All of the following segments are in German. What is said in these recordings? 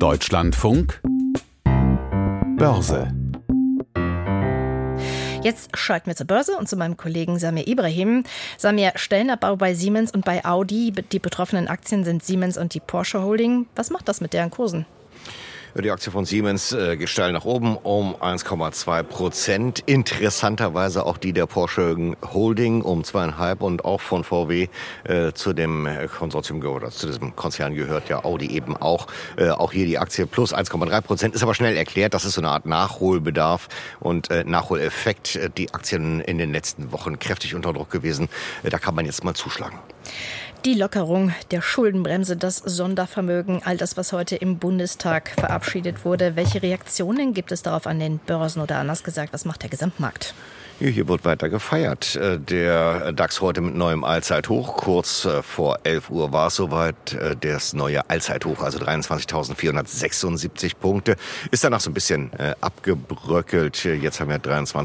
Deutschlandfunk Börse. Jetzt schalten wir zur Börse und zu meinem Kollegen Samir Ibrahim. Samir, Stellenabbau bei Siemens und bei Audi. Die betroffenen Aktien sind Siemens und die Porsche Holding. Was macht das mit deren Kursen? Die Aktie von Siemens geht steil nach oben um 1,2%. Interessanterweise auch die der Porsche Holding um 2,5% und auch von VW zu dem Konsortium oder zu diesem Konzern gehört ja Audi eben auch. Auch hier die Aktie plus 1,3%. Ist aber schnell erklärt, das ist so eine Art Nachholbedarf und Nachholeffekt. Die Aktien in den letzten Wochen kräftig unter Druck gewesen. Da kann man jetzt mal zuschlagen. Die Lockerung der Schuldenbremse, das Sondervermögen, all das, was heute im Bundestag verabschiedet wurde. Welche Reaktionen gibt es darauf an den Börsen oder anders gesagt, was macht der Gesamtmarkt? Hier wird weiter gefeiert. Der DAX heute mit neuem Allzeithoch. Kurz vor 11 Uhr war es soweit. Das neue Allzeithoch, also 23.476 Punkte. Ist danach so ein bisschen abgebröckelt. Jetzt haben wir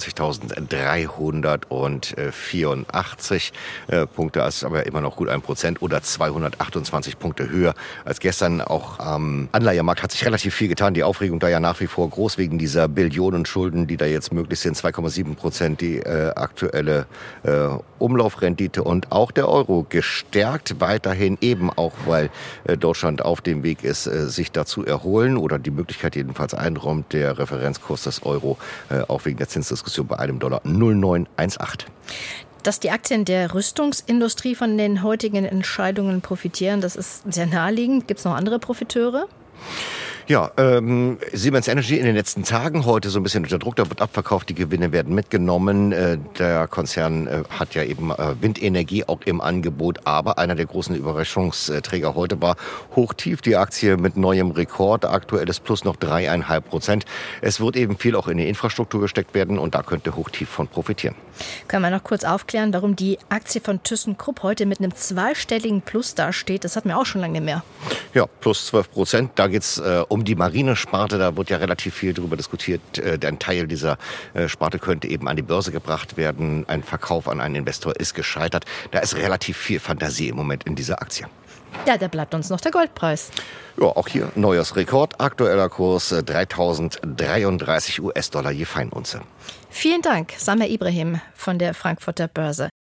23.384 Punkte. Das ist aber immer noch gut 1% oder 228 Punkte höher als gestern. Auch am Anleihemarkt hat sich relativ viel getan. Die Aufregung da ja nach wie vor groß wegen dieser Billionen Schulden, die da jetzt möglich sind. 2,7%. Die aktuelle Umlaufrendite und auch der Euro gestärkt weiterhin, eben auch, weil Deutschland auf dem Weg ist, sich da zu erholen oder die Möglichkeit jedenfalls einräumt, der Referenzkurs des Euro auch wegen der Zinsdiskussion bei einem Dollar 0,918. Dass die Aktien der Rüstungsindustrie von den heutigen Entscheidungen profitieren, das ist sehr naheliegend. Gibt es noch andere Profiteure? Ja, Siemens Energy in den letzten Tagen heute so ein bisschen unter Druck, da wird abverkauft, die Gewinne werden mitgenommen. Der Konzern hat ja eben Windenergie auch im Angebot, aber einer der großen Überraschungsträger heute war hochtief die Aktie mit neuem Rekord, aktuelles Plus noch 3,5%. Es wird eben viel auch in die Infrastruktur gesteckt werden und da könnte hochtief von profitieren. Können wir noch kurz aufklären, warum die Aktie von ThyssenKrupp heute mit einem zweistelligen Plus dasteht? Das hatten wir auch schon lange mehr. Ja, plus 12%. Da geht's um die Marinesparte. Da wird ja relativ viel darüber diskutiert. Ein Teil dieser Sparte könnte eben an die Börse gebracht werden. Ein Verkauf an einen Investor ist gescheitert. Da ist relativ viel Fantasie im Moment in dieser Aktie. Ja, da bleibt uns noch der Goldpreis. Ja, auch hier neues Rekord. Aktueller Kurs 3.033 US-Dollar je Feinunze. Vielen Dank, Samir Ibrahim von der Frankfurter Börse.